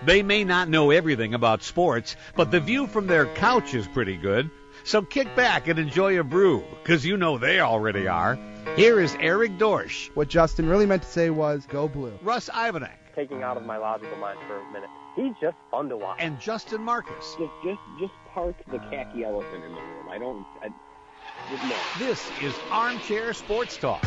They may not know everything about sports, but the view from their couch is pretty good. So kick back and enjoy a brew, because you know they already are. Here is Eric Dorsch. What Justin really meant to say was, go blue. Russ Ivanek. Taking out of my logical mind for a minute. He's just fun to watch. And Justin Marcus. Just park the khaki elephant in the room. No. This is Armchair Sports Talk.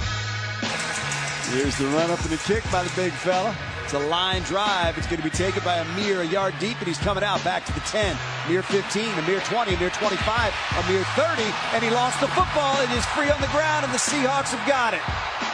Here's the run-up and the kick by the big fella. It's a line drive. It's going to be taken by Amir a yard deep, and he's coming out back to the 10. Amir 15, Amir 20, Amir 25, Amir 30, and he lost the football. It is free on the ground, and the Seahawks have got it.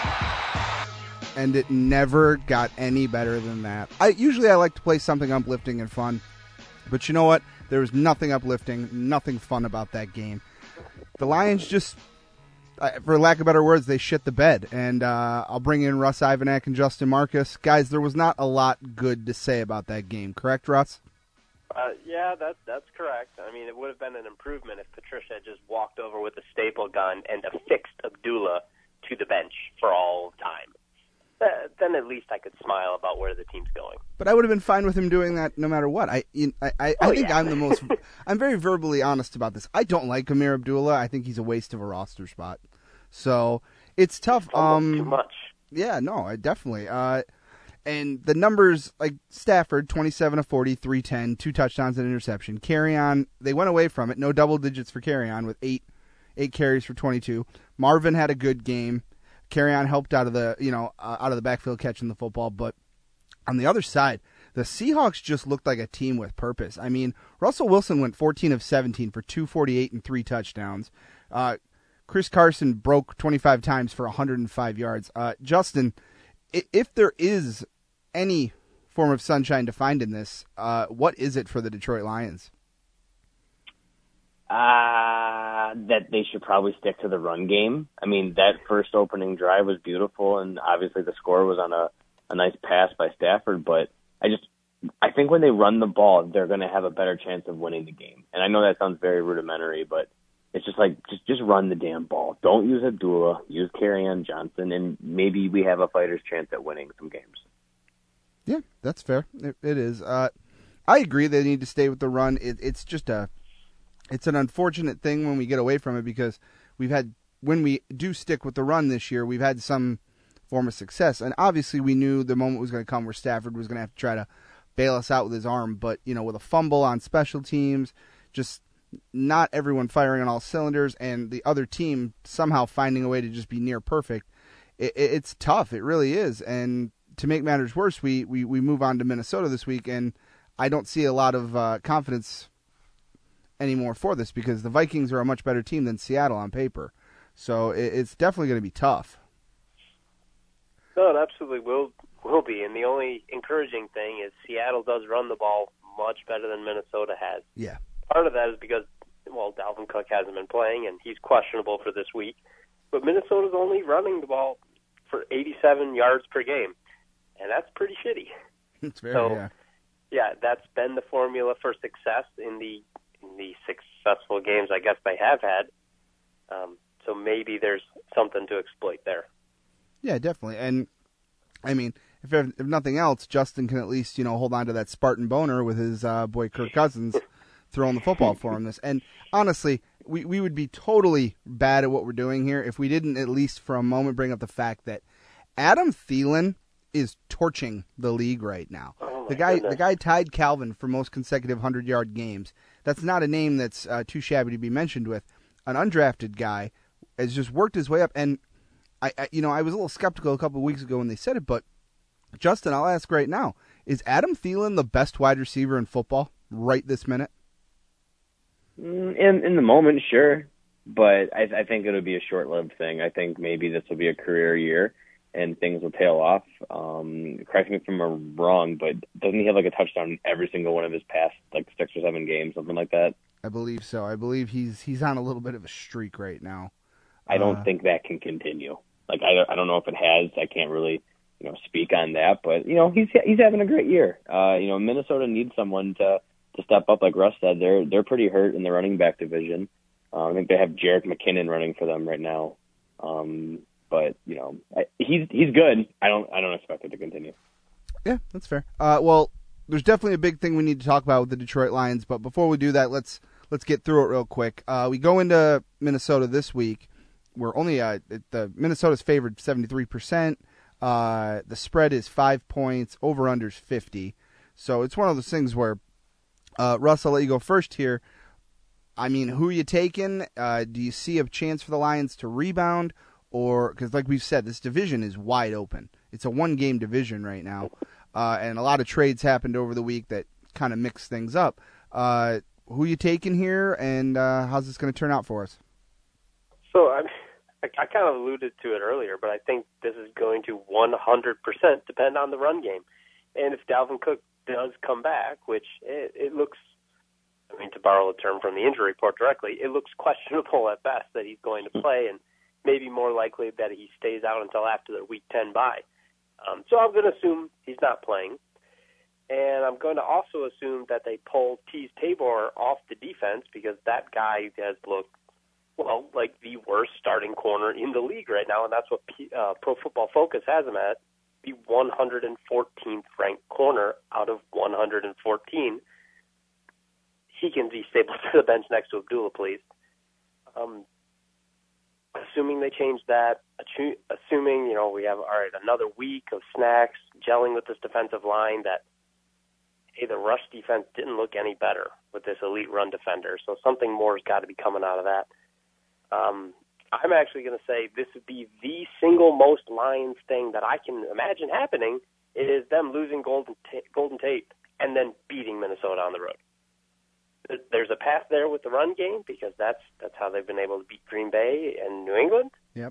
And it never got any better than that. Usually I like to play something uplifting and fun, but you know what? There was nothing uplifting, nothing fun about that game. The Lions just, for lack of better words, they shit the bed. And I'll bring in Russ Ivanek and Justin Marcus. Guys, there was not a lot good to say about that game. Correct, Russ? Yeah, that's correct. I mean, it would have been an improvement if Patricia had just walked over with a staple gun and affixed Abdullah to the bench for all time. Then at least I could smile about where the team's going. But I would have been fine with him doing that no matter what. I think yeah. I'm very verbally honest about this. I don't like Amir Abdullah. I think he's a waste of a roster spot. So it's tough. Almost too much. Yeah, no, I definitely. And the numbers, like Stafford, 27 of 40, 310, 2 touchdowns and interception. Carry-on, they went away from it. No double digits for Carry-on with eight carries for 22. Marvin had a good game. Carry-on helped out of the backfield catching the football, but on the other side, the Seahawks just looked like a team with purpose. I mean, Russell Wilson went 14 of 17 for 248 and 3 touchdowns. Chris Carson broke 25 times for 105 yards. Justin, if there is any form of sunshine to find in this, what is it for the Detroit Lions? That they should probably stick to the run game. I mean, that first opening drive was beautiful, and obviously the score was on a nice pass by Stafford, but I think when they run the ball, they're going to have a better chance of winning the game. And I know that sounds very rudimentary, but it's just like, just run the damn ball. Don't use Abdullah, use Kerryon Johnson, and maybe we have a fighter's chance at winning some games. Yeah, that's fair. It is. I agree they need to stay with the run. It's an unfortunate thing when we get away from it because when we do stick with the run this year, we've had some form of success. And obviously we knew the moment was going to come where Stafford was going to have to try to bail us out with his arm. But, with a fumble on special teams, just not everyone firing on all cylinders and the other team somehow finding a way to just be near perfect, it's tough. It really is. And to make matters worse, we move on to Minnesota this week, and I don't see a lot of confidence anymore for this because the Vikings are a much better team than Seattle on paper. So it's definitely going to be tough. No, it absolutely will be. And the only encouraging thing is Seattle does run the ball much better than Minnesota has. Yeah. Part of that is because, Dalvin Cook hasn't been playing and he's questionable for this week. But Minnesota's only running the ball for 87 yards per game. And that's pretty shitty. It's very, yeah, that's been the formula for success in the successful games I guess they have had. So maybe there's something to exploit there. Yeah, definitely. And, I mean, if nothing else, Justin can at least, hold on to that Spartan boner with his boy Kirk Cousins throwing the football for him. And honestly, we would be totally bad at what we're doing here if we didn't at least for a moment bring up the fact that Adam Thielen is torching the league right now. Oh the guy tied Calvin for most consecutive 100-yard games. That's not a name that's too shabby to be mentioned with. An undrafted guy has just worked his way up, and I was a little skeptical a couple of weeks ago when they said it, but Justin, I'll ask right now: is Adam Thielen the best wide receiver in football right this minute? In the moment, sure, but I think it'll be a short-lived thing. I think maybe this will be a career year and things will tail off. Correct me if I'm wrong, but doesn't he have like a touchdown in every single one of his past 6 or 7 games, something like that? I believe so. I believe he's on a little bit of a streak right now. I don't think that can continue. I don't know if it has. I can't really speak on that, but he's having a great year. Minnesota needs someone to step up, like Russ said. They're pretty hurt in the running back division. I think they have Jerick McKinnon running for them right now. But he's good. I don't expect it to continue. Yeah, that's fair. Well, there's definitely a big thing we need to talk about with the Detroit Lions. But before we do that, let's get through it real quick. We go into Minnesota this week. We're only the Minnesota's favored 73%. The spread is 5 points. Over/under's 50. So it's one of those things where, Russ, I'll let you go first here. I mean, who are you taking? Do you see a chance for the Lions to rebound? Or, because like we've said, this division is wide open. It's a one-game division right now. And a lot of trades happened over the week that kind of mix things up. Who are you taking here, and how's this going to turn out for us? So I kind of alluded to it earlier, but I think this is going to 100% depend on the run game. And if Dalvin Cook does come back, which it looks, I mean, to borrow a term from the injury report directly, it looks questionable at best that he's going to play, and maybe more likely that he stays out until after the Week 10 bye. So I'm going to assume he's not playing. And I'm going to also assume that they pull Teez Tabor off the defense because that guy has looked, well, like the worst starting corner in the league right now, and that's what Pro Football Focus has him at, the 114th ranked corner out of 114. He can be stapled to the bench next to Abdullah, please. Assuming they change that, assuming, we have, all right, another week of Snacks gelling with this defensive line that, hey, the rush defense didn't look any better with this elite run defender, so something more has got to be coming out of that. I'm actually going to say this would be the single most Lions thing that I can imagine happening is them losing Golden Tate and then beating Minnesota on the road. There's a path there with the run game because that's how they've been able to beat Green Bay and New England. Yep.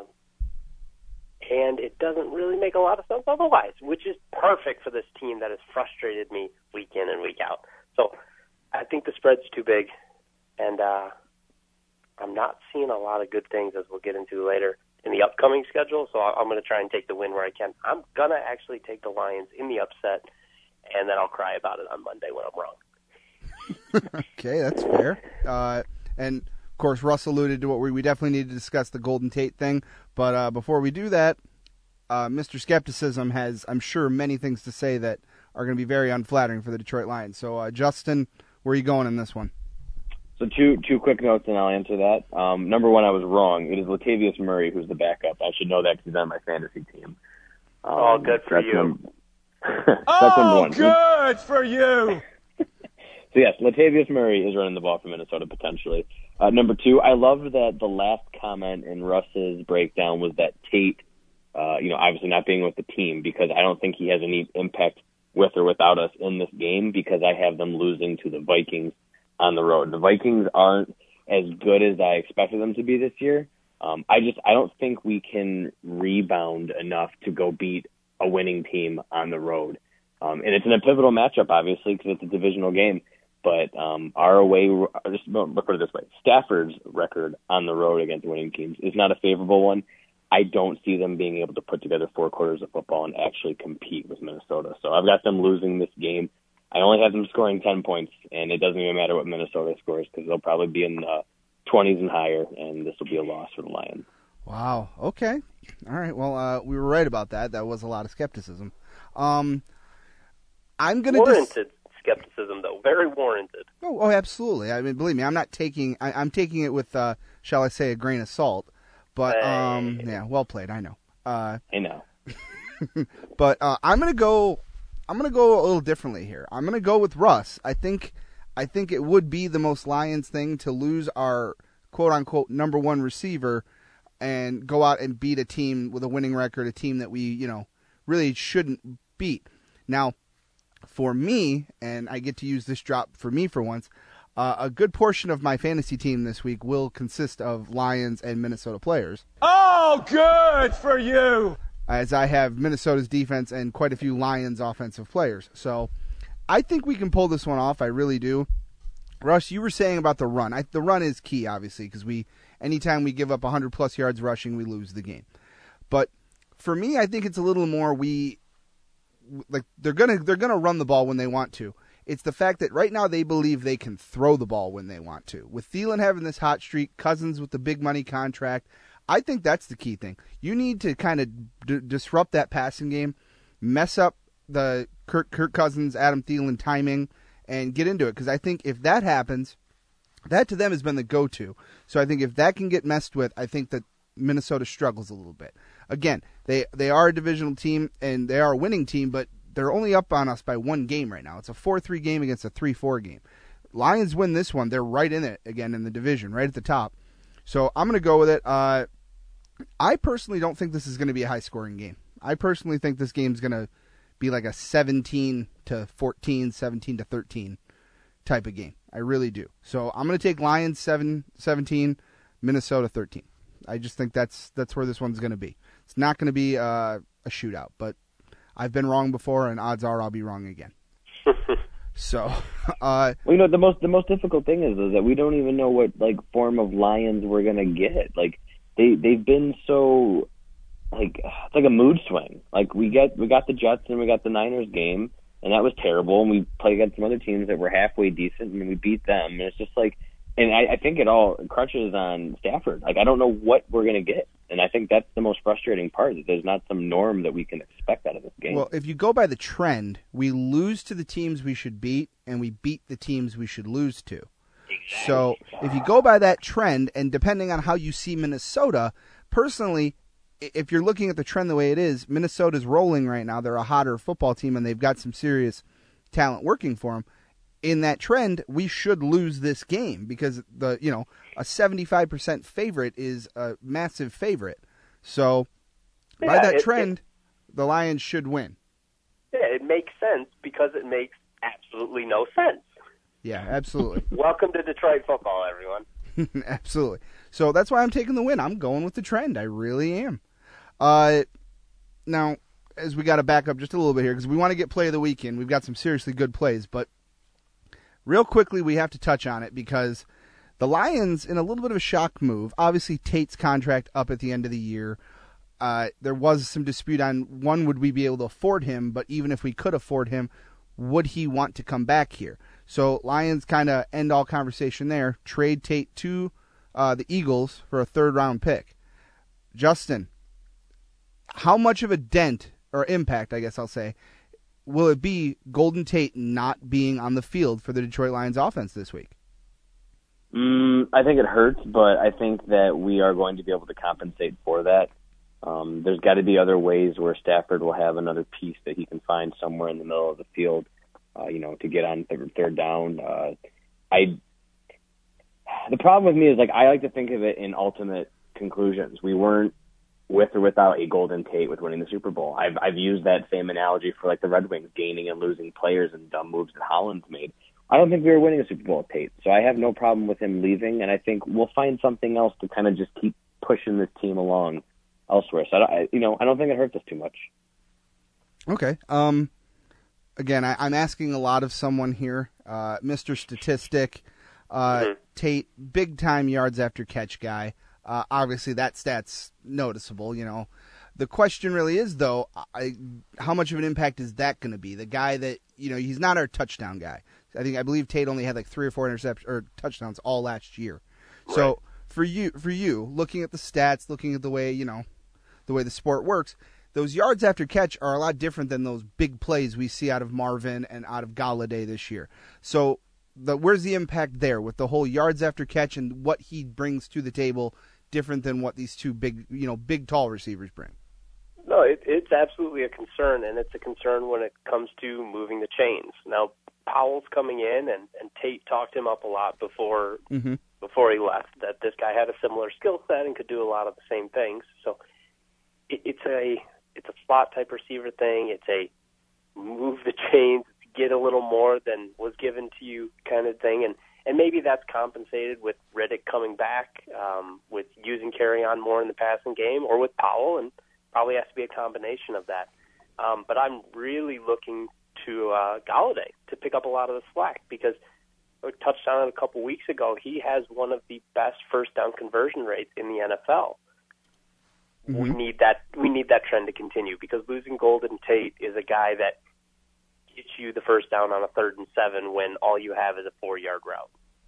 And it doesn't really make a lot of sense otherwise, which is perfect for this team that has frustrated me week in and week out. So I think the spread's too big, and I'm not seeing a lot of good things as we'll get into later in the upcoming schedule, so I'm going to try and take the win where I can. I'm going to actually take the Lions in the upset, and then I'll cry about it on Monday when I'm wrong. Okay, that's fair. And, of course, Russ alluded to what we definitely need to discuss the Golden Tate thing. But before we do that, Mr. Skepticism has, I'm sure, many things to say that are going to be very unflattering for the Detroit Lions. So, Justin, where are you going in this one? So two quick notes, and I'll answer that. Number one, I was wrong. It is Latavius Murray who's the backup. I should know that because he's on my fantasy team. Good for you. That's number one. Good for you. So, yes, Latavius Murray is running the ball for Minnesota potentially. Number two, I love that the last comment in Russ's breakdown was that Tate, obviously not being with the team because I don't think he has any impact with or without us in this game because I have them losing to the Vikings on the road. The Vikings aren't as good as I expected them to be this year. I don't think we can rebound enough to go beat a winning team on the road. And it's in a pivotal matchup, obviously, because it's a divisional game. But our away, just look at it this way, Stafford's record on the road against winning teams is not a favorable one. I don't see them being able to put together 4 quarters of football and actually compete with Minnesota. So I've got them losing this game. I only have them scoring 10 points, and it doesn't even matter what Minnesota scores because they'll probably be in the 20s and higher, and this will be a loss for the Lions. Wow. Okay. All right. Well, we were right about that. That was a lot of skepticism. I'm going to warranted skepticism, though. Very warranted. Oh, absolutely. I mean, believe me, I'm not taking. I'm taking it with, shall I say, a grain of salt. But yeah, well played. I know. I know. But I'm going to go. I'm going to go a little differently here. I'm going to go with Russ. I think it would be the most Lions thing to lose our quote unquote number one receiver and go out and beat a team with a winning record, a team that we really shouldn't beat. Now, for me, and I get to use this drop for me for once, a good portion of my fantasy team this week will consist of Lions and Minnesota players. Oh, good for you! As I have Minnesota's defense and quite a few Lions offensive players. So I think we can pull this one off. I really do. Russ, you were saying about the run. The run is key, obviously, because anytime we give up 100-plus yards rushing, we lose the game. But for me, I think it's a little more they're gonna run the ball when they want to. It's the fact that right now they believe they can throw the ball when they want to. With Thielen having this hot streak, Cousins with the big money contract, I think that's the key thing. You need to kind of disrupt that passing game, mess up the Kirk Cousins, Adam Thielen timing and get into it. Because I think if that happens, that to them has been the go-to. So I think if that can get messed with, I think that Minnesota struggles a little bit. Again, they are a divisional team and they are a winning team, but they're only up on us by one game right now. It's a 4-3 game against a 3-4 game. Lions win this one. They're right in it again in the division, right at the top. So I'm going to go with it. I personally don't think this is going to be a high-scoring game. I personally think this game's going to be like a 17-14, 17-13 type of game. I really do. So I'm going to take Lions 17, Minnesota 13. I just think that's where this one's going to be. It's not going to be a shootout, but I've been wrong before, and odds are I'll be wrong again. So, well, the most difficult thing is that we don't even know what form of Lions we're going to get. They've been so it's like a mood swing. We got the Jets and we got the Niners game, and that was terrible. And we played against some other teams that were halfway decent, and we beat them. And it's just and I think it all crutches on Stafford. I don't know what we're going to get. And I think that's the most frustrating part, that there's not some norm that we can expect out of this game. Well, if you go by the trend, we lose to the teams we should beat, and we beat the teams we should lose to. Exactly. So if you go by that trend, and depending on how you see Minnesota, personally, if you're looking at the trend the way it is, Minnesota's rolling right now. They're a hotter football team, and they've got some serious talent working for them. In that trend, we should lose this game because a 75% favorite is a massive favorite. So by that trend, the Lions should win. Yeah, it makes sense because it makes absolutely no sense. Yeah, absolutely. Welcome to Detroit football, everyone. Absolutely. So that's why I'm taking the win. I'm going with the trend. I really am. Now, as we got to back up just a little bit here because we want to get play of the weekend. We've got some seriously good plays, but real quickly, we have to touch on it because the Lions, in a little bit of a shock move, obviously Tate's contract up at the end of the year. There was some dispute on, one, would we be able to afford him, but even if we could afford him, would he want to come back here? So Lions kind of end all conversation there, trade Tate to the Eagles for a third-round pick. Justin, how much of a dent, or impact, I guess I'll say, will it be Golden Tate not being on the field for the Detroit Lions offense this week? I think it hurts, but I think that we are going to be able to compensate for that. There's got to be other ways where Stafford will have another piece that he can find somewhere in the middle of the field, to get on third down. The problem with me is I like to think of it in ultimate conclusions. We weren't with or without a Golden Tate with winning the Super Bowl. I've used that same analogy for the Red Wings gaining and losing players and dumb moves that Holland's made. I don't think we were winning a Super Bowl with Tate, so I have no problem with him leaving, and I think we'll find something else to kind of just keep pushing this team along elsewhere. So I don't think it hurts us too much. Okay. Again, I'm asking a lot of someone here, Mr. Statistic. Tate, big time yards after catch guy. Obviously, that stat's noticeable. The question really is, though, how much of an impact is that going to be? The guy that he's not our touchdown guy. I believe Tate only had 3 or 4 interceptions or touchdowns all last year. Right. So for you, looking at the stats, looking at the way the sport works, those yards after catch are a lot different than those big plays we see out of Marvin and out of Galladay this year. So where's the impact there with the whole yards after catch and what he brings to the table, different than what these two big tall receivers bring? No, it's absolutely a concern, and it's a concern when it comes to moving the chains. Now, Powell's coming in, and Tate talked him up a lot before he left, that this guy had a similar skill set and could do a lot of the same things. So it's a slot type receiver thing. It's a move the chains, get a little more than was given to you kind of thing, and maybe that's compensated with Riddick coming back, with using Kerryon more in the passing game, or with Powell, and probably has to be a combination of that. But I'm really looking to Galladay to pick up a lot of the slack, because we touched on it a couple weeks ago. He has one of the best first down conversion rates in the NFL. Mm-hmm. We need that trend to continue, because losing Golden Tate is a guy that gets you the first down on a 3rd and 7 when all you have is a 4-yard route.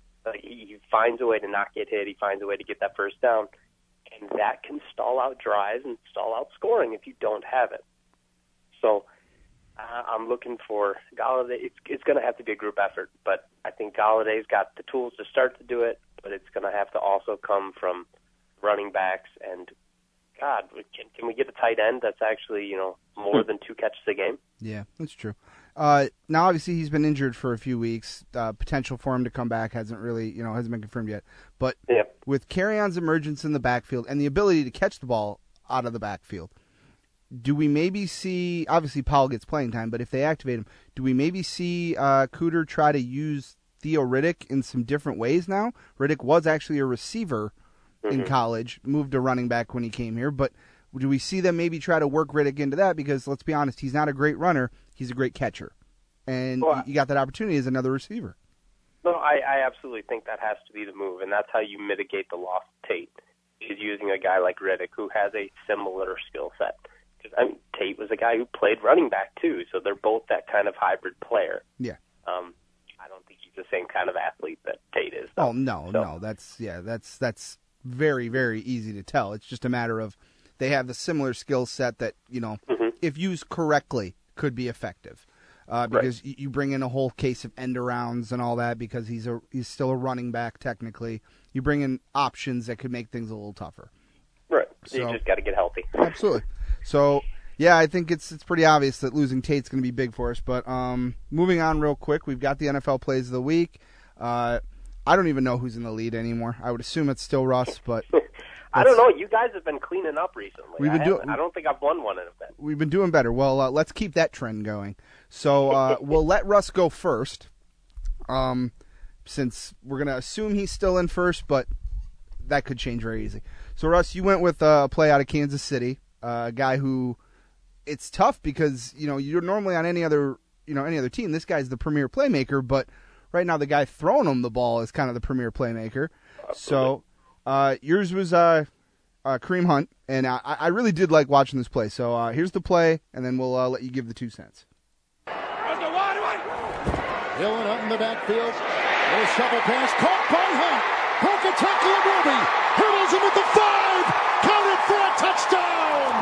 He finds a way to not get hit. He finds a way to get that first down, and that can stall out drives and stall out scoring if you don't have it. So I'm looking for Golladay. It's going to have to be a group effort, but I think Galladay's got the tools to start to do it, but it's going to have to also come from running backs. And, God, can we get a tight end that's actually, more than 2 catches a game? Yeah, that's true. Now, obviously, he's been injured for a few weeks. Potential for him to come back hasn't been confirmed yet. But with Kerryon's emergence in the backfield and the ability to catch the ball out of the backfield, do we maybe see, obviously Powell gets playing time, but if they activate him, do we maybe see Cooter try to use Theo Riddick in some different ways now? Riddick was actually a receiver in college, moved to running back when he came here, but do we see them maybe try to work Riddick into that? Because let's be honest, he's not a great runner, he's a great catcher. And you got that opportunity as another receiver. No, I absolutely think that has to be the move, and that's how you mitigate the loss of Tate, is using a guy like Riddick who has a similar skill set. Tate was a guy who played running back too, so they're both that kind of hybrid player. Yeah. I don't think he's the same kind of athlete that Tate is, though. Oh no, that's very, very easy to tell. It's just a matter of they have the similar skill set that if used correctly, could be effective. Because you bring in a whole case of end arounds and all that because he's still a running back technically. You bring in options that could make things a little tougher. Right. So you just got to get healthy. Absolutely. So, yeah, I think it's pretty obvious that losing Tate's going to be big for us. But moving on real quick, we've got the NFL Plays of the Week. I don't even know who's in the lead anymore. I would assume it's still Russ, but I don't know. You guys have been cleaning up recently. I don't think I've won one in a bit. We've been doing better. Well, let's keep that trend going. So we'll let Russ go first, since we're going to assume he's still in first, but that could change very easily. So, Russ, you went with a play out of Kansas City, a guy who it's tough because, you're normally on any other team. This guy's the premier playmaker, but right now the guy throwing him the ball is kind of the premier playmaker. Absolutely. So, yours was Kareem Hunt, and I really did like watching this play. So, here's the play, and then we'll let you give the 2 cents. Dillon up in the backfield. Little shovel pass caught by Hunt. Broken tackle of Ruby. Hurdles him at the 5. Counted for a touchdown.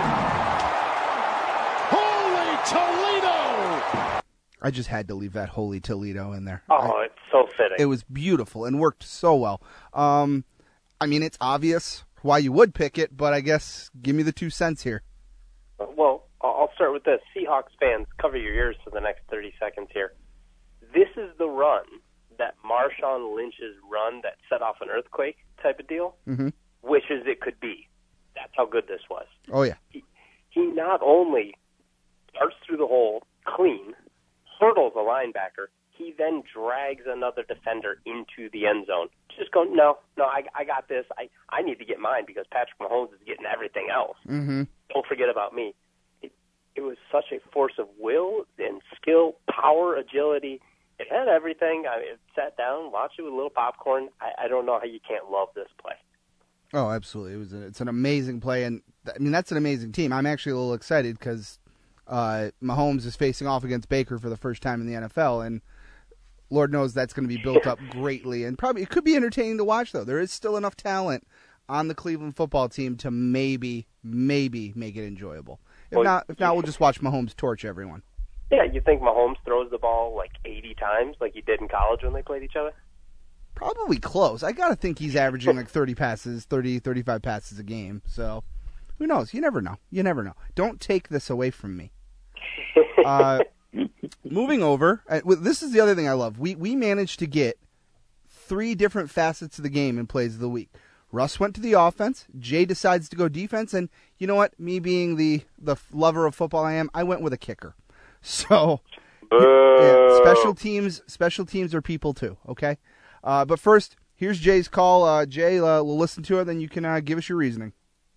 Holy Toledo. I just had to leave that Holy Toledo in there. Oh, it's so fitting. It was beautiful and worked so well. It's obvious why you would pick it, but I guess give me the 2 cents here. Well, I'll start with this. Seahawks fans, cover your ears for the next 30 seconds here. This is the run that Marshawn Lynch's run that set off an earthquake type of deal wishes it could be. That's how good this was. Oh, yeah. He not only starts through the hole clean, hurdles a linebacker, he then drags another defender into the end zone. Just go, no, I got this. I need to get mine because Patrick Mahomes is getting everything else. Don't forget about me. It was such a force of will and skill, power, agility. It had everything. I sat down, watched it with a little popcorn. I don't know how you can't love this play. Oh, absolutely. It's an amazing play, and that's an amazing team. I'm actually a little excited because Mahomes is facing off against Baker for the first time in the NFL, and Lord knows that's going to be built up greatly. And probably it could be entertaining to watch, though. There is still enough talent on the Cleveland football team to maybe make it enjoyable. If not, we'll just watch Mahomes torch everyone. Yeah, you think Mahomes throws the ball like 80 times like he did in college when they played each other? Probably close. I got to think he's averaging like 35 passes a game. So who knows? You never know. Don't take this away from me. Moving over, this is the other thing I love. We managed to get 3 different facets of the game in Plays of the Week. Russ went to the offense. Jay decides to go defense. And you know what? Me being the lover of football I am, I went with a kicker. So, special teams are people too, okay? But first, here's Jay's call. Jay, we'll listen to it, then you can give us your reasoning.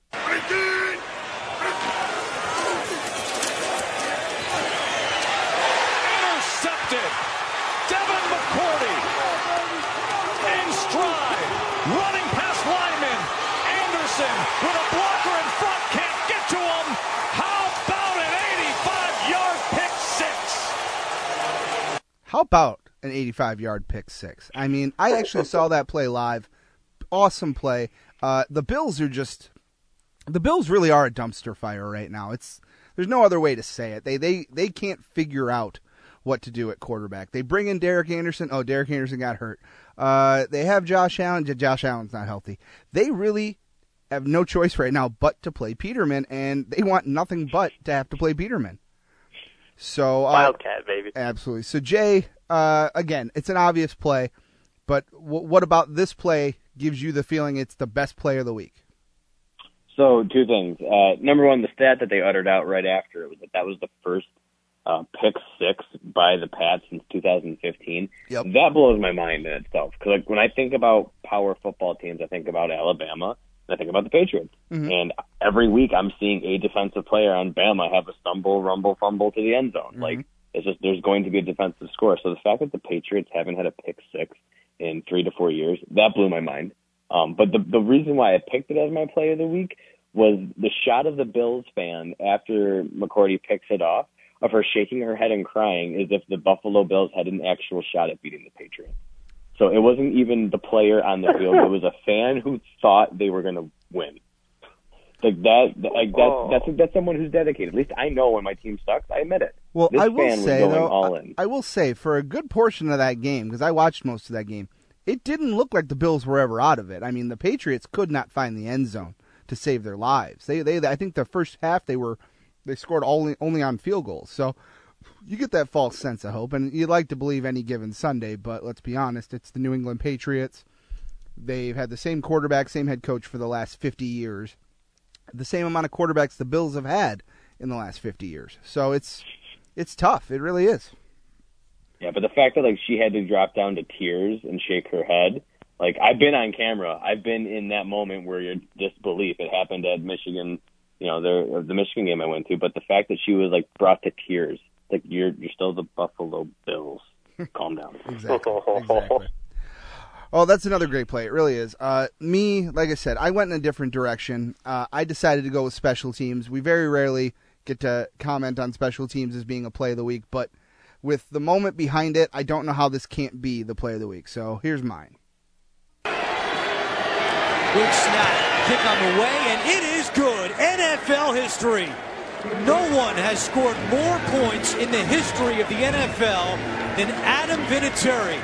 Intercepted. Devin McCourty in stride. Running past lineman. Anderson with a blocker in front. Can't get to him. How about an 85-yard pick six? How about an 85-yard pick six? I mean, I actually saw that play live. Awesome play. The Bills really are a dumpster fire right now. There's no other way to say it. They can't figure out what to do at quarterback. They bring in Derek Anderson. Oh, Derek Anderson got hurt. They have Josh Allen. Josh Allen's not healthy. They really have no choice right now but to play Peterman, and they want nothing but to have to play Peterman. So Wildcat, baby. Absolutely. So, Jay, again, it's an obvious play, but what about this play gives you the feeling it's the best play of the week? So, two things. Number one, the stat that they uttered out right after it was that was the first pick six by the Pats since 2015. Yep. That blows my mind in itself. Because when I think about power football teams, I think about Alabama, and I think about the Patriots. Mm-hmm. And every week I'm seeing a defensive player on Bama have a stumble, rumble, fumble to the end zone. Mm-hmm. Like, it's just there's going to be a defensive score. So the fact that the Patriots haven't had a pick six in 3 to 4 years, that blew my mind. But the reason why I picked it as my play of the week was the shot of the Bills fan after McCourty picks it off, of her shaking her head and crying as if the Buffalo Bills had an actual shot at beating the Patriots. So it wasn't even the player on the field. It was a fan who thought they were going to win. That's someone who's dedicated. At least I know when my team sucks. I admit it. Well, this I will fan say, was going though, all in. I will say, for a good portion of that game, because I watched most of that game, it didn't look like the Bills were ever out of it. I mean, the Patriots could not find the end zone to save their lives. They I think the first half they scored only on field goals. So you get that false sense of hope, and you'd like to believe any given Sunday, but let's be honest, it's the New England Patriots. They've had the same quarterback, same head coach for the last 50 years, the same amount of quarterbacks the Bills have had in the last 50 years. So it's tough. It really is. Yeah, but the fact that she had to drop down to tears and shake her head, I've been on camera. I've been in that moment where your disbelief. It happened at Michigan, the Michigan game I went to. But the fact that she was brought to tears, you're still the Buffalo Bills. Calm down. Exactly. Oh, that's another great play. It really is. Me, like I said, I went in a different direction. I decided to go with special teams. We very rarely get to comment on special teams as being a play of the week, but with the moment behind it, I don't know how this can't be the play of the week. So here's mine. Good snap. Kick on the way, and it is good. NFL history. No one has scored more points in the history of the NFL than Adam Vinatieri.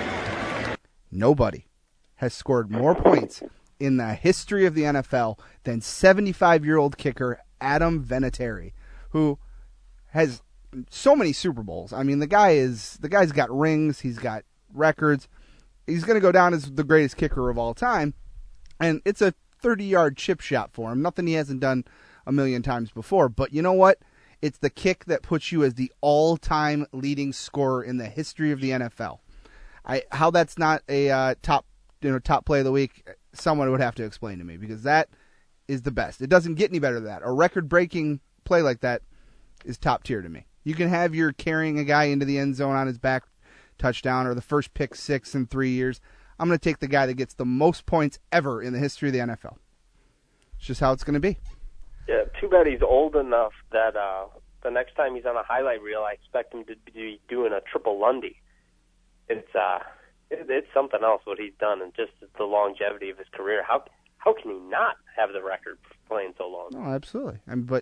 Nobody has scored more points in the history of the NFL than 75-year-old kicker Adam Vinatieri, who has so many Super Bowls. I mean, the guy's got rings, he's got records. He's going to go down as the greatest kicker of all time, and it's a 30-yard chip shot for him. Nothing he hasn't done a million times before. But you know what? It's the kick that puts you as the all-time leading scorer in the history of the NFL. How that's not a top play of the week, someone would have to explain to me, because that is the best. It doesn't get any better than that. A record-breaking play like that is top tier to me. You can have your carrying a guy into the end zone on his back touchdown or the first pick six in 3 years. I'm going to take the guy that gets the most points ever in the history of the NFL. It's just how it's going to be. Yeah, too bad he's old enough that the next time he's on a highlight reel, I expect him to be doing a triple Lundy. It's something else what he's done, and just the longevity of his career. How can he not have the record for playing so long? Oh, absolutely.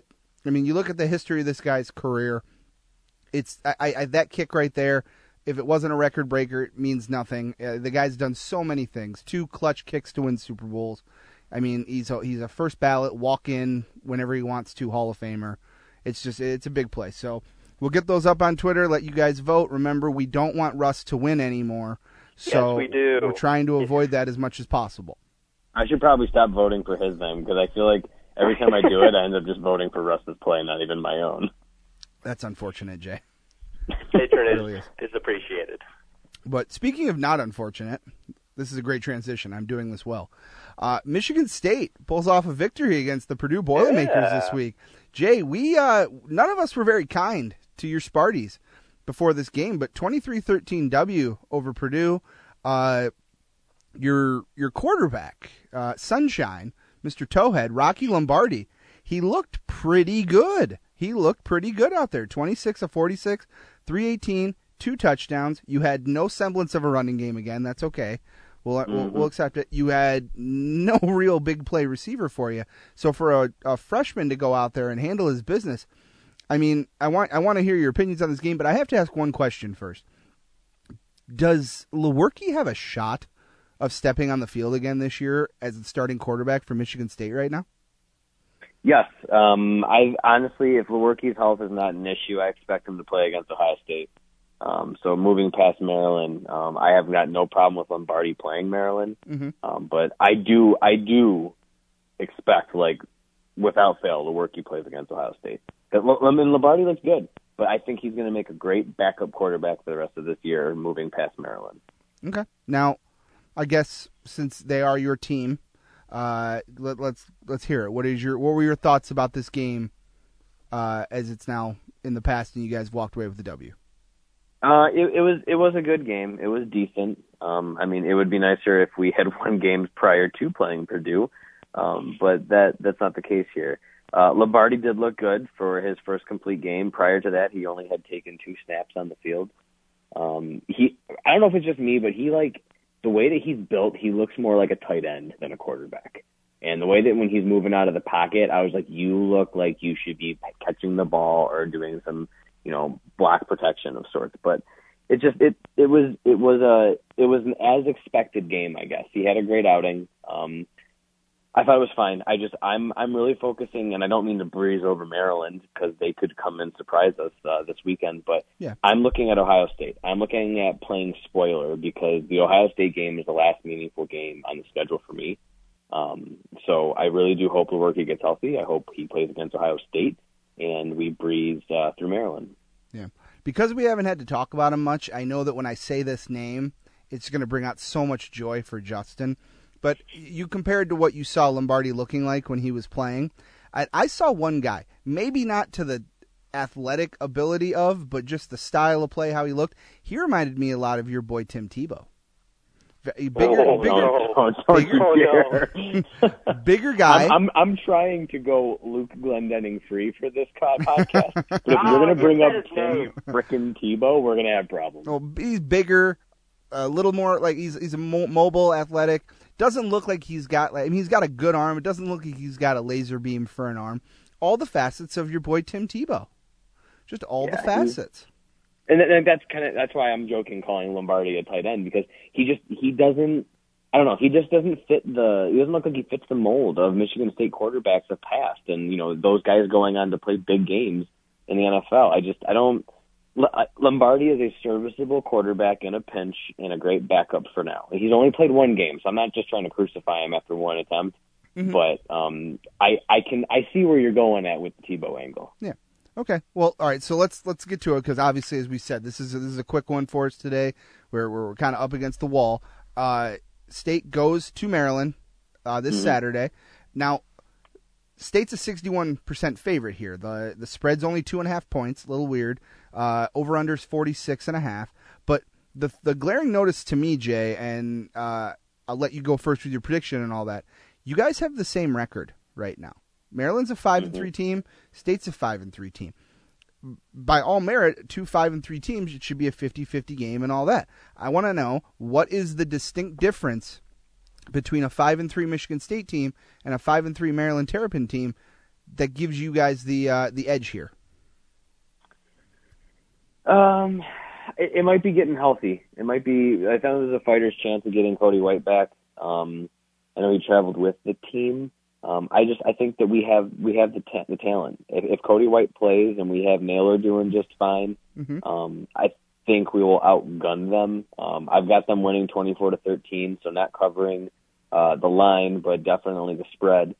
You look at the history of this guy's career. It's that kick right there. If it wasn't a record breaker, it means nothing. The guy's done so many things. 2 clutch kicks to win Super Bowls. I mean, he's a first ballot walk-in whenever he wants to Hall of Famer. It's a big play. So we'll get those up on Twitter. Let you guys vote. Remember, we don't want Russ to win anymore. So yes, we do. We're trying to avoid that as much as possible. I should probably stop voting for his name, because I feel like every time I do it, I end up just voting for Russ's play, not even my own. That's unfortunate, Jay. Patronage is appreciated. But speaking of not unfortunate, this is a great transition. I'm doing this well. Michigan State pulls off a victory against the Purdue Boilermakers this week. Jay, we none of us were very kind to your Sparties before this game, but 23-13 W over Purdue. Your quarterback, Sunshine, Mr. Towhead, Rocky Lombardi, he looked pretty good. He looked pretty good out there. 26 of 46, 318, 2 touchdowns. You had no semblance of a running game again. That's okay. We'll accept it. You had no real big play receiver for you. So for a freshman to go out there and handle his business, I mean, I want to hear your opinions on this game, but I have to ask one question first. Does Lewerke have a shot of stepping on the field again this year as the starting quarterback for Michigan State right now? Yes. I honestly, if Lewerke's health is not an issue, I expect him to play against Ohio State. So moving past Maryland, I have got no problem with Lombardi playing Maryland. Mm-hmm. But I do expect, like, without fail, Lewerke plays against Ohio State. Lombardi looks good, but I think he's going to make a great backup quarterback for the rest of this year, moving past Maryland. Okay. Now, I guess since they are your team, let's hear it. What were your thoughts about this game as it's now in the past and you guys walked away with the W? It was a good game. It was decent. I mean, it would be nicer if we had won games prior to playing Purdue, but that's not the case here. Lombardi did look good for his first complete game. Prior to that, he only had taken 2 snaps on the field. I don't know if it's just me, but the way that he's built, he looks more like a tight end than a quarterback. And the way that when he's moving out of the pocket, I was like, you look like you should be catching the ball or doing some, block protection of sorts. But it was an as expected game, I guess. He had a great outing. I thought it was fine. I'm really focusing, and I don't mean to breeze over Maryland because they could come and surprise us this weekend, but yeah. I'm looking at Ohio State. I'm looking at playing spoiler because the Ohio State game is the last meaningful game on the schedule for me. So I really do hope Lewerke gets healthy. I hope he plays against Ohio State, and we breeze through Maryland. Yeah. Because we haven't had to talk about him much, I know that when I say this name, it's going to bring out so much joy for Justin. But you compared to what you saw Lombardi looking like when he was playing. I saw one guy, maybe not to the athletic ability of, but just the style of play, how he looked. He reminded me a lot of your boy Tim Tebow. Bigger guy. I'm trying to go Luke Glendenning free for this podcast, but if you're going to bring up Tim frickin' Tebow, we're going to have problems. Well, he's bigger, a little more like he's a mobile, athletic. Doesn't look like he's got he's got a good arm. It doesn't look like he's got a laser beam for an arm. All the facets of your boy Tim Tebow, just all the facets. And that's why I'm joking calling Lombardi a tight end because he doesn't fit he doesn't look like he fits the mold of Michigan State quarterbacks of past and those guys going on to play big games in the NFL. Lombardi is a serviceable quarterback in a pinch and a great backup for now. He's only played one game, so I'm not just trying to crucify him after one attempt. Mm-hmm. But I see where you're going at with the Tebow angle. Yeah. Okay. Well, all right. So let's get to it because obviously, as we said, this is a quick one for us today. We're kind of up against the wall. State goes to Maryland this Saturday. Now, State's a 61% favorite here. The spread's only 2.5 points. A little weird. Over/under's 46.5. But the glaring notice to me, Jay, and I'll let you go first with your prediction and all that. You guys have the same record right now. Maryland's a 5-3 team. State's a 5-3 team. By all merit, 2 5-3 teams, it should be a 50-50 game and all that. I want to know what is the distinct difference between a 5-3 Michigan State team and a 5-3 Maryland Terrapin team that gives you guys the edge here. It might be getting healthy. It might be. I thought there's a fighter's chance of getting Cody White back. I know he traveled with the team. I think that we have the talent. If Cody White plays and we have Naylor doing just fine, I think we will outgun them. I've got them winning 24-13, so not covering the line, but definitely the spread.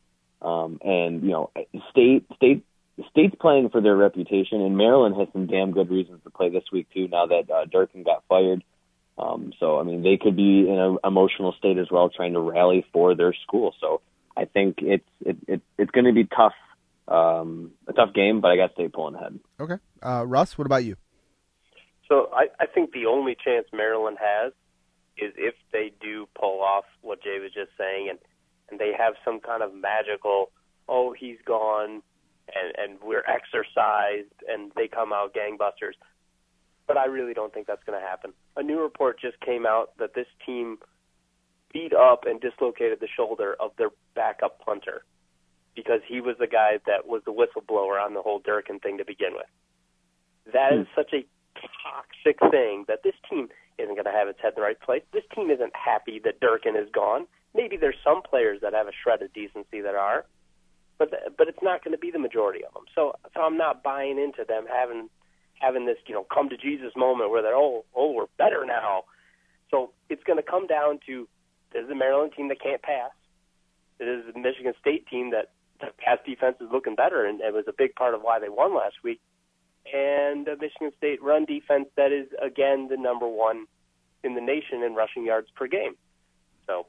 State's playing for their reputation, and Maryland has some damn good reasons to play this week too. Now that Durkin got fired, they could be in an emotional state as well, trying to rally for their school. So I think it's going to be tough, a tough game, but I got State pulling ahead. Okay, Russ, what about you? So I think the only chance Maryland has is if they do pull off what Jay was just saying, and they have some kind of magical, he's gone, and we're exercised, and they come out gangbusters. But I really don't think that's going to happen. A new report just came out that this team beat up and dislocated the shoulder of their backup punter because he was the guy that was the whistleblower on the whole Durkin thing to begin with. That is such a toxic thing that this team isn't going to have its head in the right place. This team isn't happy that Durkin is gone. Maybe there's some players that have a shred of decency that are, but it's not going to be the majority of them. So I'm not buying into them having this, come to Jesus moment where they're, we're better now. So it's going to come down to, this is a Maryland team that can't pass. It is a Michigan State team that pass defense is looking better, and it was a big part of why they won last week. And a Michigan State run defense that is, again, the number one in the nation in rushing yards per game. So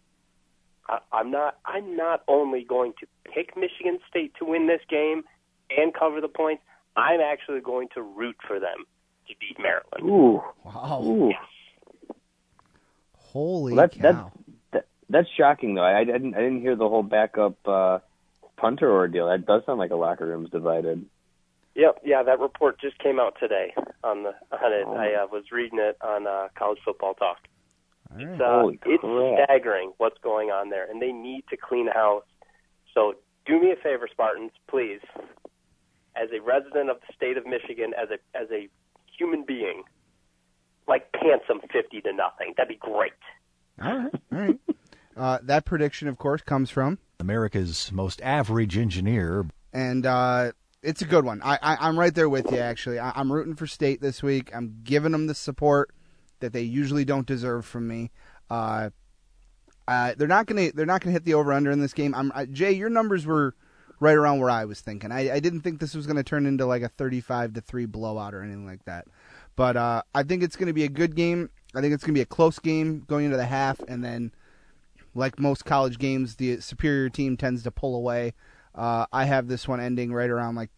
I'm not only going to pick Michigan State to win this game and cover the points, I'm actually going to root for them to beat Maryland. Ooh. Wow. Ooh. Yes. Holy cow. That's shocking, though. I didn't hear the whole backup punter ordeal. That does sound like a locker room's divided. Yep, yeah, that report just came out today on it. I was reading it on College Football Talk. Right. It's staggering what's going on there, and they need to clean house. So do me a favor, Spartans, please. As a resident of the state of Michigan, as a human being, pants them 50-0. That'd be great. All right. That prediction, of course, comes from America's most average engineer. And it's a good one. I'm right there with you, actually. I'm rooting for State this week. I'm giving them the support that they usually don't deserve from me. They're not gonna hit the over/under in this game. Jay, your numbers were right around where I was thinking. I didn't think this was going to turn into like a 35-3 blowout or anything like that. But I think it's going to be a good game. I think it's going to be a close game going into the half, and then, like most college games, the superior team tends to pull away. I have this one ending right around like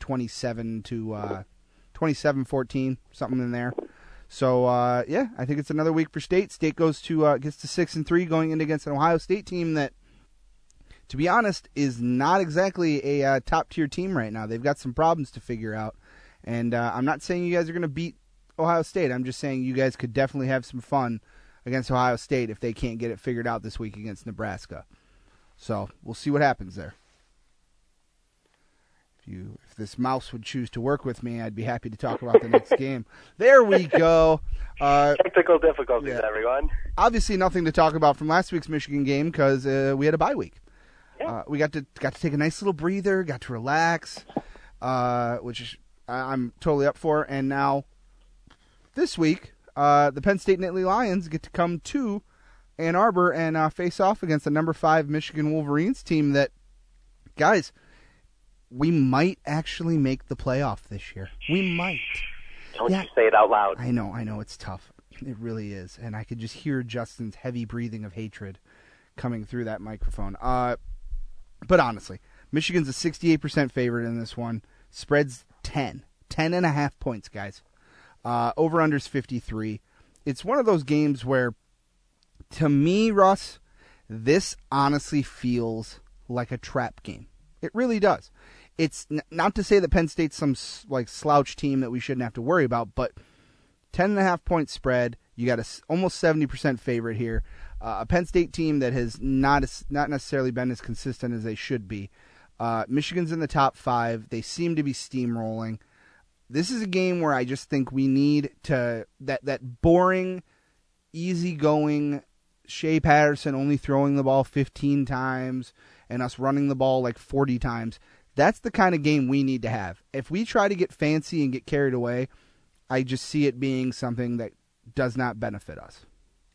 27-14, something in there. So I think it's another week for State. State gets to 6-3 going in against an Ohio State team that, to be honest, is not exactly a top-tier team right now. They've got some problems to figure out. And I'm not saying you guys are going to beat Ohio State. I'm just saying you guys could definitely have some fun against Ohio State if they can't get it figured out this week against Nebraska. So we'll see what happens there. If this mouse would choose to work with me, I'd be happy to talk about the next game. There we go. Technical difficulties, everyone. Obviously nothing to talk about from last week's Michigan game because we had a bye week. Yeah. We got to take a nice little breather, got to relax, which I'm totally up for. And now, this week, the Penn State Nittany Lions get to come to Ann Arbor and face off against the number 5 Michigan Wolverines team that, guys, we might actually make the playoff this year. We might. Don't you say it out loud. I know, it's tough. It really is. And I could just hear Justin's heavy breathing of hatred coming through that microphone. But honestly, Michigan's a 68% favorite in this one. Spread's 10.5 points, guys. Over-under's 53. It's one of those games where, to me, Russ, this honestly feels like a trap game. It really does. It's not to say that Penn State's some slouch team that we shouldn't have to worry about, but 10.5 point spread. You got almost 70% favorite here. A Penn State team that has not necessarily been as consistent as they should be. Michigan's in the top 5. They seem to be steamrolling. This is a game where I just think we need to that boring, easygoing Shea Patterson only throwing the ball 15 times and us running the ball like 40 times. That's the kind of game we need to have. If we try to get fancy and get carried away, I just see it being something that does not benefit us.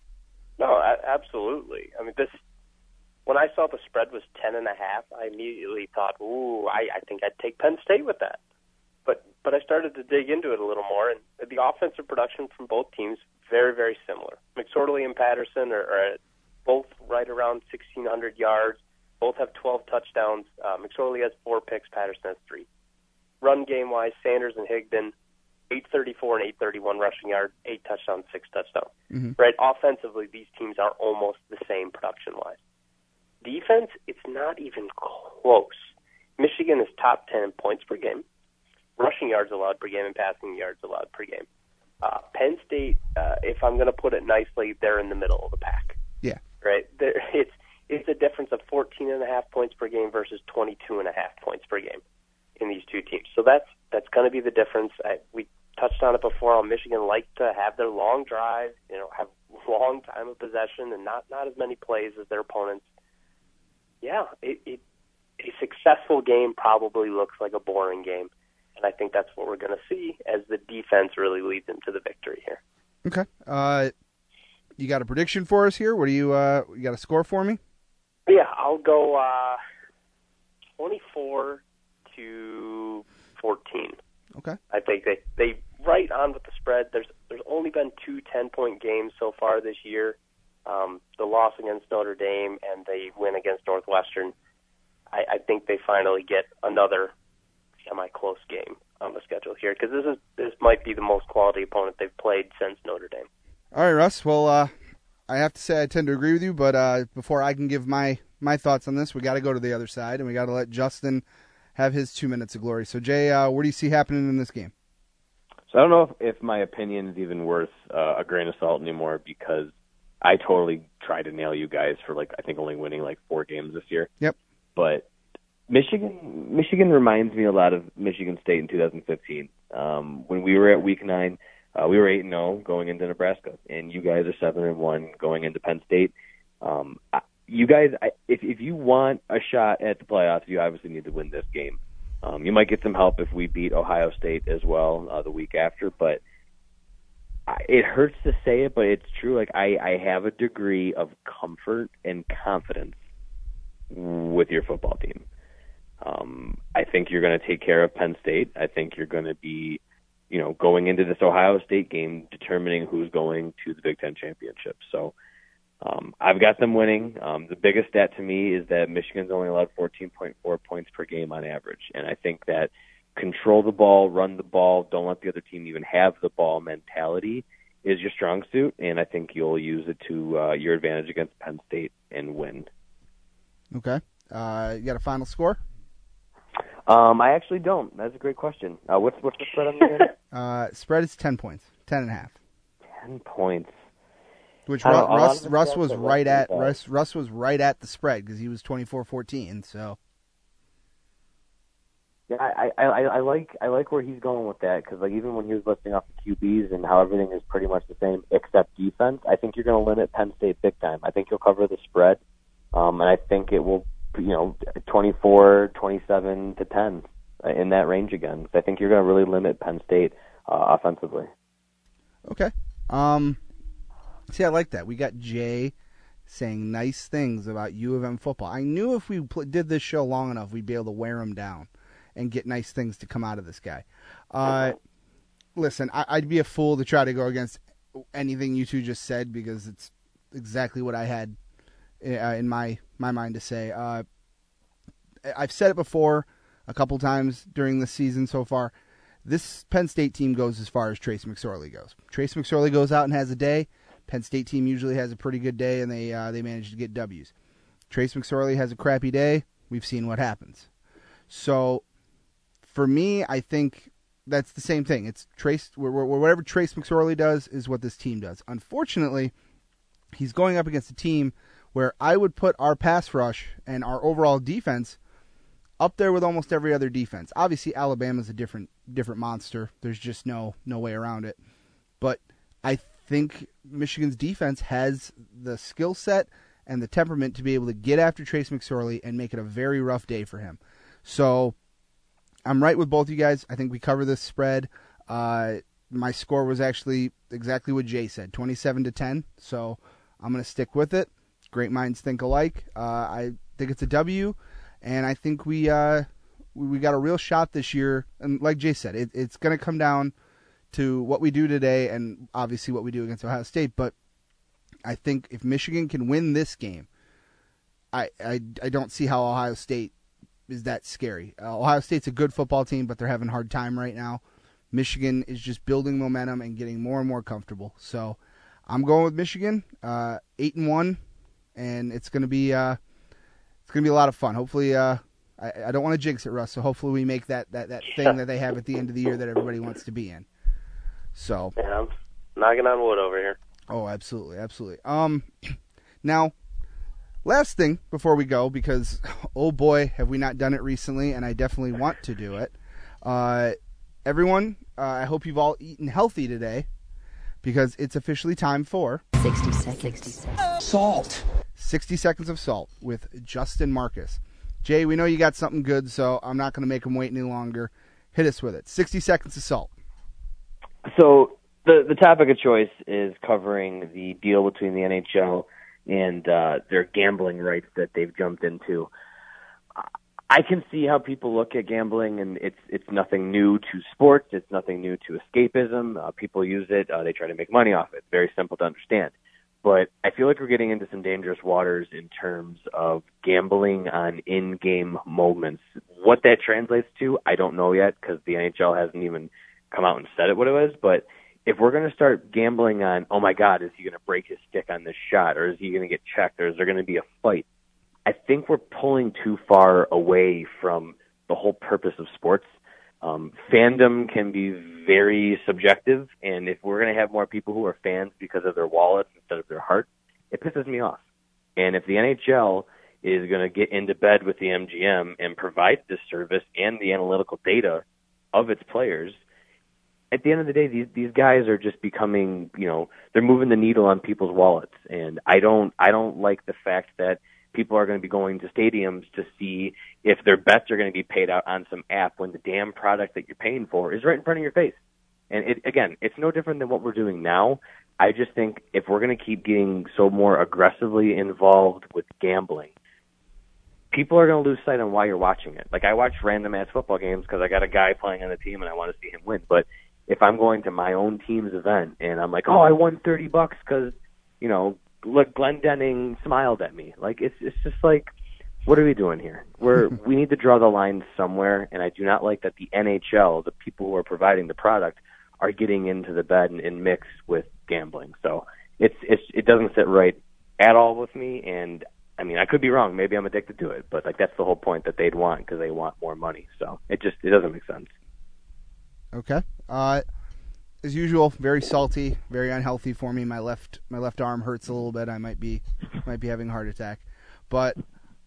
No, absolutely. I mean, when I saw the spread was 10.5, I immediately thought, I think I'd take Penn State with that. But I started to dig into it a little more, and the offensive production from both teams very, very similar. McSorley and Patterson are both right around 1,600 yards. Both have 12 touchdowns. McSorley has 4 picks. Patterson has 3. Run game-wise, Sanders and Higdon, 834 and 831 rushing yards, 8 touchdowns, 6 touchdowns. Mm-hmm. Right? Offensively, these teams are almost the same production-wise. Defense, it's not even close. Michigan is top 10 in points per game, rushing yards allowed per game, and passing yards allowed per game. Penn State, if I'm going to put it nicely, they're in the middle of the pack. Yeah. Right? it's a difference of 14.5 points per game versus 22.5 points per game in these two teams. So that's going to be the difference. We touched on it before. How Michigan likes to have their long drives, have long time of possession, and not as many plays as their opponents. Yeah, a successful game probably looks like a boring game, and I think that's what we're going to see as the defense really leads them to the victory here. Okay. You got a prediction for us here? What do you got a score for me? Yeah, I'll go 24-14. Okay. I think they right on with the spread. There's only been 2 10-point games so far this year. The loss against Notre Dame and the win against Northwestern. I think they finally get another semi-close game on the schedule here, because this might be the most quality opponent they've played since Notre Dame. All right, Russ. Well, I have to say I tend to agree with you, but before I can give my thoughts on this, we got to go to the other side, and we got to let Justin have his 2 minutes of glory. So, Jay, what do you see happening in this game? So I don't know if my opinion is even worth a grain of salt anymore, because I totally tried to nail you guys for I think only winning 4 games this year. Yep. But Michigan reminds me a lot of Michigan State in 2015. When we were at Week 9, we were 8-0 going into Nebraska, and you guys are 7-1 going into Penn State. You guys, if you want a shot at the playoffs, you obviously need to win this game. You might get some help if we beat Ohio State as well the week after, but it hurts to say it, but it's true. I have a degree of comfort and confidence with your football team. I think you're going to take care of Penn State. I think you're going to be, going into this Ohio State game, determining who's going to the Big Ten championship. So I've got them winning. The biggest stat to me is that Michigan's only allowed 14.4 points per game on average. And I think that control the ball, run the ball, don't let the other team even have the ball mentality is your strong suit. And I think you'll use it to your advantage against Penn State and win. Okay. You got a final score? I actually don't. That's a great question. What's the spread on the game? Spread is 10 points. 10.5. 10 points. Which Russ was right at Russ was right at the spread because he was 24-14. So yeah, I like where he's going with that, because even when he was listing off the QBs and how everything is pretty much the same except defense, I think you're going to limit Penn State big time. I think you'll cover the spread, and I think it will 24, 27 to 10 in that range again. So I think you're going to really limit Penn State offensively. Okay. See, I like that. We got Jay saying nice things about U of M football. I knew if we did this show long enough, we'd be able to wear him down and get nice things to come out of this guy. Listen, I'd be a fool to try to go against anything you two just said, because it's exactly what I had in my mind to say. I've said it before a couple times during the season so far. This Penn State team goes as far as Trace McSorley goes. Trace McSorley goes out and has a day. Penn State team usually has a pretty good day, and they manage to get W's. Trace McSorley has a crappy day. We've seen what happens. So, for me, I think that's the same thing. It's Trace. Whatever Trace McSorley does is what this team does. Unfortunately, he's going up against a team where I would put our pass rush and our overall defense up there with almost every other defense. Obviously, Alabama's a different monster. There's just no way around it. But I think Michigan's defense has the skill set and the temperament to be able to get after Trace McSorley and make it a very rough day for him. So I'm right with both you guys. I think we cover this spread. My score was actually exactly what Jay said, 27-10. So I'm going to stick with it. Great minds think alike. I think it's a W, and I think we got a real shot this year. And like Jay said, it's going to come down to what we do today and obviously what we do against Ohio State. But I think if Michigan can win this game, I don't see how Ohio State is that scary. Ohio State's a good football team, but they're having a hard time right now. Michigan is just building momentum and getting more and more comfortable. So I'm going with Michigan, 8-1, and it's going to be a lot of fun. Hopefully, I don't want to jinx it, Russ. So hopefully we make that thing that they have at the end of the year that everybody wants to be in. So yeah, I'm knocking on wood over here. Oh, absolutely, absolutely. Now, Last thing before we go, because, oh boy, have we not done it recently, and I definitely want to do it. Everyone, I hope you've all eaten healthy today, because it's officially time for 60 seconds. Salt. 60 Seconds of Salt with Justin Marcus. Jay, we know you got something good, so I'm not going to make him wait any longer. Hit us with it. 60 Seconds of Salt. So the topic of choice is covering the deal between the NHL and their gambling rights that they've jumped into. I can see how people look at gambling, and it's nothing new to sports. It's nothing new to escapism. People use it. They try to make money off it. Very simple to understand. But I feel like we're getting into some dangerous waters in terms of gambling on in-game moments. What that translates to, I don't know yet, because the NHL hasn't even come out and said it what it was. But if we're going to start gambling on, oh my God, is he going to break his stick on this shot, or is he going to get checked, or is there going to be a fight? I think we're pulling too far away from the whole purpose of sports. Fandom can be very subjective, and if we're going to have more people who are fans because of their wallets instead of their heart, it pisses me off. And if the NHL is going to get into bed with the MGM and provide this service and the analytical data of its players, at the end of the day, these guys are just becoming, they're moving the needle on people's wallets. And I don't like the fact that people are going to be going to stadiums to see if their bets are going to be paid out on some app when the damn product that you're paying for is right in front of your face. And it's no different than what we're doing now. I just think if we're going to keep getting so more aggressively involved with gambling, people are going to lose sight on why you're watching it. Like, I watch random ass football games because I got a guy playing on the team and I want to see him win. But if I'm going to my own team's event and I'm like, oh, I won $30 because, look, Glenn Denning smiled at me. Like, it's just like, what are we doing here? We need to draw the line somewhere, and I do not like that the NHL, the people who are providing the product, are getting into the bed and mix with gambling. So it doesn't sit right at all with me, and I mean, I could be wrong. Maybe I'm addicted to it, but like, that's the whole point that they'd want, because they want more money. So it doesn't make sense. Okay. As usual, very salty, very unhealthy for me. My left arm hurts a little bit. I might be having a heart attack, but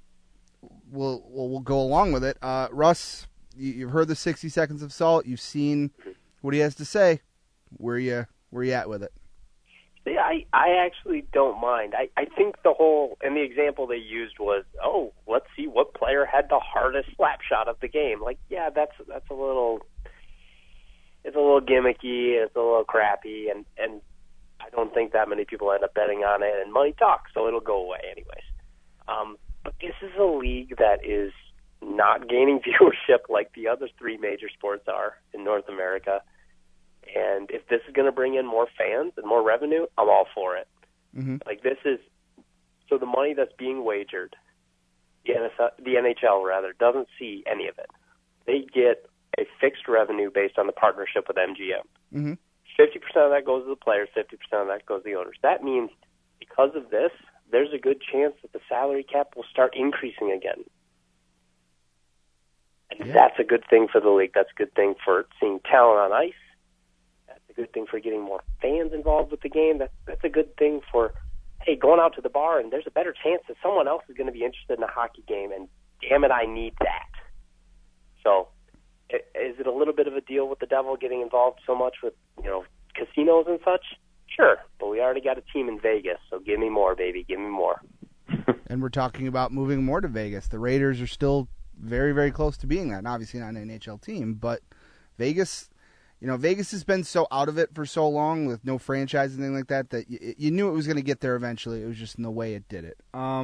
we'll go along with it. Russ, you've heard the 60 Seconds of Salt. You've seen what he has to say. Where you at with it? Yeah, I actually don't mind. I think and the example they used was, oh, let's see what player had the hardest slap shot of the game. Like, yeah, that's a little. It's a little gimmicky, it's a little crappy, and I don't think that many people end up betting on it, and money talks, so it'll go away anyways. But this is a league that is not gaining viewership like the other three major sports are in North America, and if this is going to bring in more fans and more revenue, I'm all for it. Mm-hmm. Like, so the money that's being wagered, the NHL rather, doesn't see any of it. They get a fixed revenue based on the partnership with MGM. Mm-hmm. 50% of that goes to the players, 50% of that goes to the owners. That means because of this, there's a good chance that the salary cap will start increasing again. And that's a good thing for the league. That's a good thing for seeing talent on ice. That's a good thing for getting more fans involved with the game. That's a good thing for, hey, going out to the bar, and there's a better chance that someone else is going to be interested in a hockey game, and damn it, I need that. So, is it a little bit of a deal with the devil getting involved so much with, casinos and such? Sure, but we already got a team in Vegas, so give me more, baby, give me more. And we're talking about moving more to Vegas. The Raiders are still very, very close to being that. And obviously not an NHL team, but Vegas, Vegas has been so out of it for so long with no franchise and anything like that, that you knew it was going to get there eventually. It was just in the way it did it.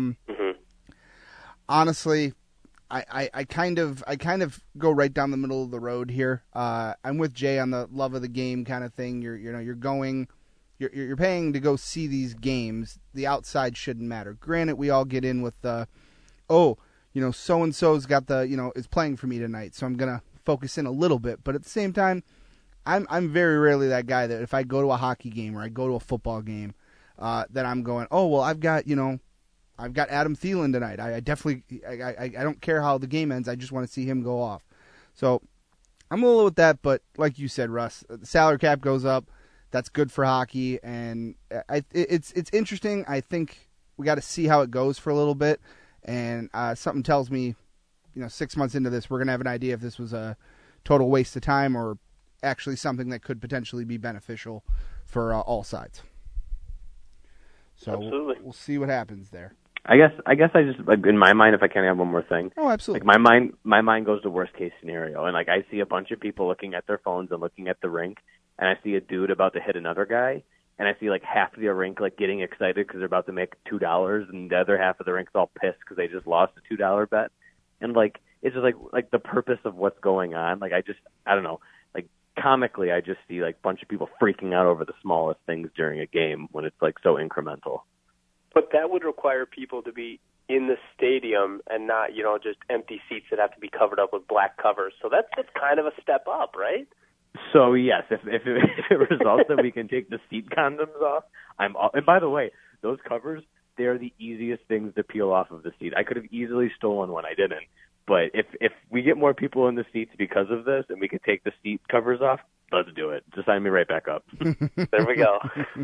Honestly, I kind of go right down the middle of the road here. I'm with Jay on the love of the game kind of thing. You're paying to go see these games. The outside shouldn't matter. Granted, we all get in with the, so and so's got the, is playing for me tonight, so I'm gonna focus in a little bit. But at the same time, I'm very rarely that guy that if I go to a hockey game or I go to a football game, that I'm going, oh well, I've got Adam Thielen tonight. I definitely, I don't care how the game ends. I just want to see him go off. So I'm a little with that, but like you said, Russ, the salary cap goes up. That's good for hockey, and it's interesting. I think we got to see how it goes for a little bit. And something tells me, 6 months into this, we're going to have an idea if this was a total waste of time or actually something that could potentially be beneficial for all sides. So Absolutely. we'll see what happens there. I guess I just, like, in my mind, if I can add one more thing. Oh, absolutely. Like, my mind goes to worst case scenario, and like I see a bunch of people looking at their phones and looking at the rink, and I see a dude about to hit another guy, and I see like half of the rink like getting excited because they're about to make $2, and the other half of the rink's all pissed because they just lost a $2 bet, and like it's just like the purpose of what's going on. Like I don't know. Like comically, I just see like a bunch of people freaking out over the smallest things during a game when it's like so incremental. But that would require people to be in the stadium and not, just empty seats that have to be covered up with black covers. So that's kind of a step up, right? So yes, if it results that we can take the seat condoms off, I'm all, and by the way, those covers, they are the easiest things to peel off of the seat. I could have easily stolen one, I didn't. But if we get more people in the seats because of this and we can take the seat covers off, let's do it. Just sign me right back up. There we go.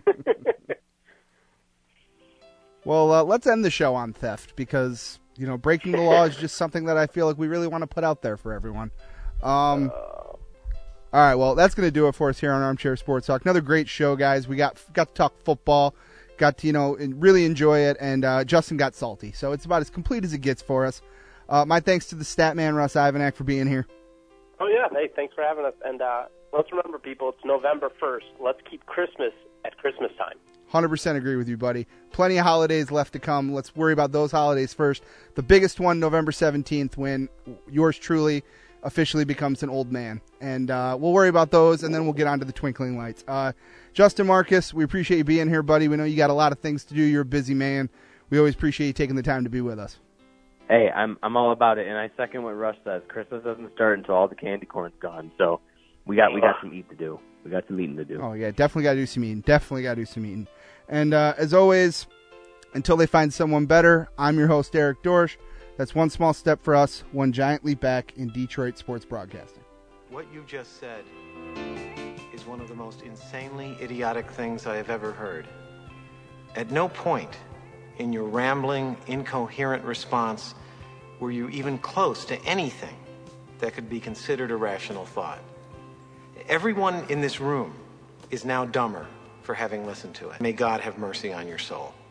Well, let's end the show on theft because, breaking the law is just something that I feel like we really want to put out there for everyone. All right, well, that's going to do it for us here on Armchair Sports Talk. Another great show, guys. We got to talk football, got to, really enjoy it, and Justin got salty. So it's about as complete as it gets for us. My thanks to the stat man, Russ Ivanak, for being here. Oh, yeah. Hey, thanks for having us. And let's remember, people, it's November 1st. Let's keep Christmas at Christmas time. 100% agree with you, buddy. Plenty of holidays left to come. Let's worry about those holidays first. The biggest one, November 17th, when yours truly officially becomes an old man. And we'll worry about those, and then we'll get on to the twinkling lights. Justin Marcus, we appreciate you being here, buddy. We know you got a lot of things to do. You're a busy man. We always appreciate you taking the time to be with us. Hey, I'm all about it, and I second what Russ says. Christmas doesn't start until all the candy corn's gone, so we got some eating to do. We got some eating to do. Oh, yeah, definitely got to do some eating. And as always, until they find someone better, I'm your host, Eric Dorsch. That's one small step for us, one giant leap back in Detroit sports broadcasting. What you just said is one of the most insanely idiotic things I have ever heard. At no point in your rambling, incoherent response were you even close to anything that could be considered a rational thought. Everyone in this room is now dumber for having listened to it. May God have mercy on your soul.